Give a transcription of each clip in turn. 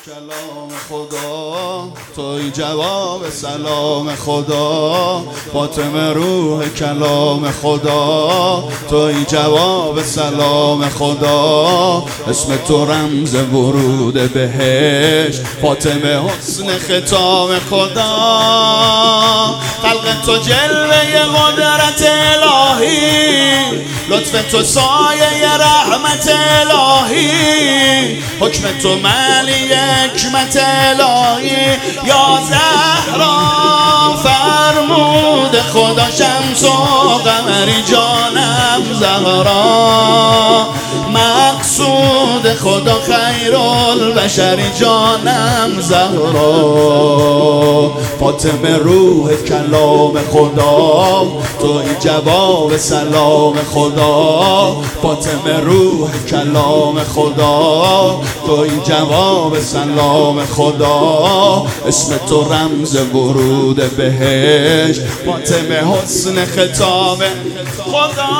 کلام خدا توی جواب سلام خدا، فاطمه روح کلام خدا توی جواب سلام خدا. اسم تو رمز ورود بهشت، فاطمه حسن ختام خدا. خلق تو جلوه قدرت الهی، لطف تو سایه رحمت الهی، حکم تو ملی حکمت الهی. یا زهرا فرمود خدا، شمس و قمری جانم زهرا، مقصود خدا خیر البشری جانم زهرا. فاطمه روح کلام خدا توی جواب سلام خدا، فاطمه روح کلام خدا توی جواب سلام خدا. اسم تو رمز ورود بهشت، فاطمه حسن ختام خدا.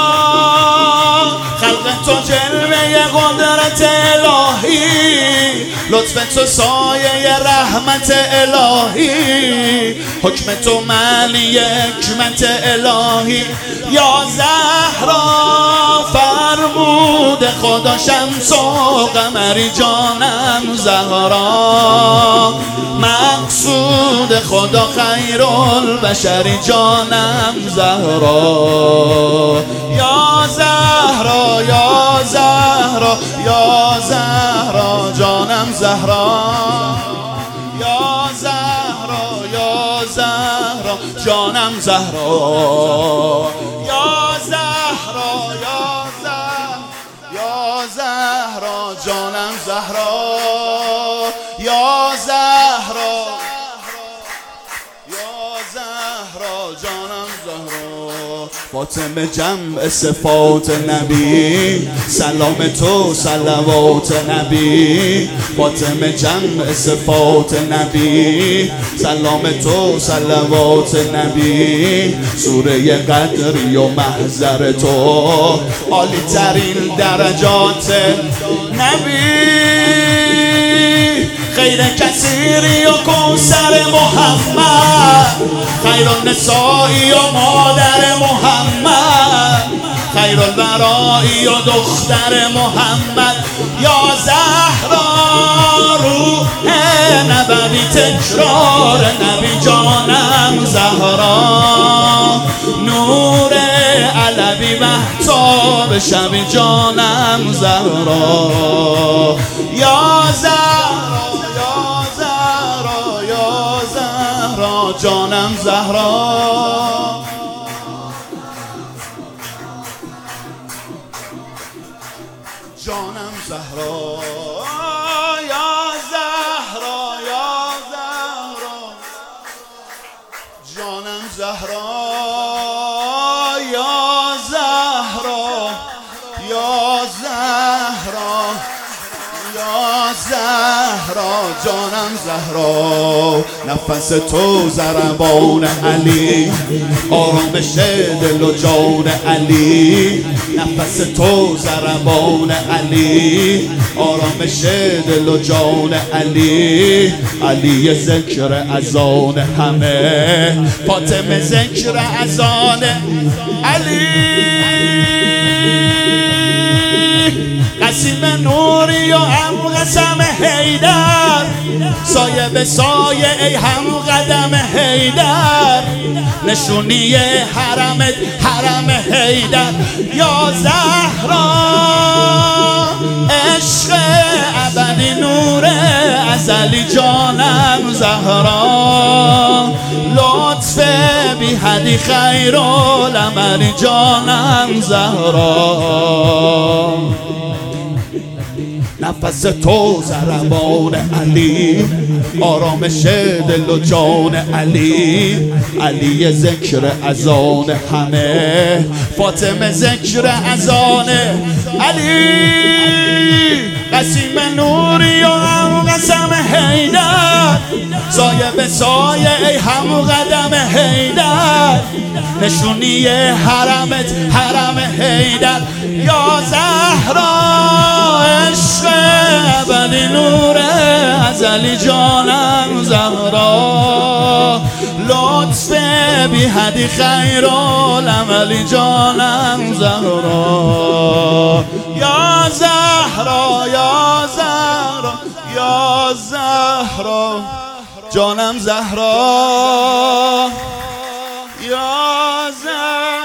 خلق تو جلوه قدرت الهی، لطف تو سایه رحمت الهی، حکم تو ملی حکمت الهی. یا زهرا فرمود خدا، شمس و قمری جانم زهرا، مقصود خدا خیر البشری جانم زهرا. یا زهرا یا زهرا یا زهرا جانم زهرا، یا زهرا یا زهرا جانم زهرا. یا زهرا یا زهرا یا زهرا جانم زهرا، یا زهرا یا زهرا جانم زهرا. فاطمه جمع صفات نبی، سلام تو صلوات نبی. فاطمه جمع صفات نبی، سلام تو صلوات نبی. سوره قدری و محضر تو، عالی ترین درجات نبی. خیر کثیری و کوثر محمد، خیر النسائی و مادر محمد، خیر البرائی و دختر محمد. یا زهرا روح نبوی، تکرار نبی جانم زهرا، نور علوی مهتاب شبی جانم زهرا. یا زهرا یا زهرا یا زهرا جانم زهرا، جانم زهرا. یا زهرا یا زهرا جانم زهرا، یا زهرا یا زهرا یا زهرا جانم زهرا. نفس تو ضربان علی، آرامش دل و جان علی. نفس تو ضربان علی، آرامش دل و جان علی. علی ذکر اذان همه، فاطمه ذکر اذان علی. قسیم نوری و هم قسم حیدر، سایه به سایه ای هم قدم حیدر، نشونی حرمت حرم حیدر. یا زهرا عشق ابدی، نور ازلی جانم زهرا، لطف بی حدی خیر الامری جانم زهرا. نفس تو ضربان علی، آرامش دل و جان علی. علی ذکر اذان همه، فاطمه ذکر اذان علی. قسیم نوری و هم قسم حیدر، سایه به سایه ای هم قدم حیدر، نشونی حرمت حرم حیدر. یا زهرا عشق ابدی نور غزلی جانم زهرا، لطف بی حدی خیر العملی جانم زهرا، یا زهرا یا زهرا یا زهرا جانم زهرا، یا زهرا.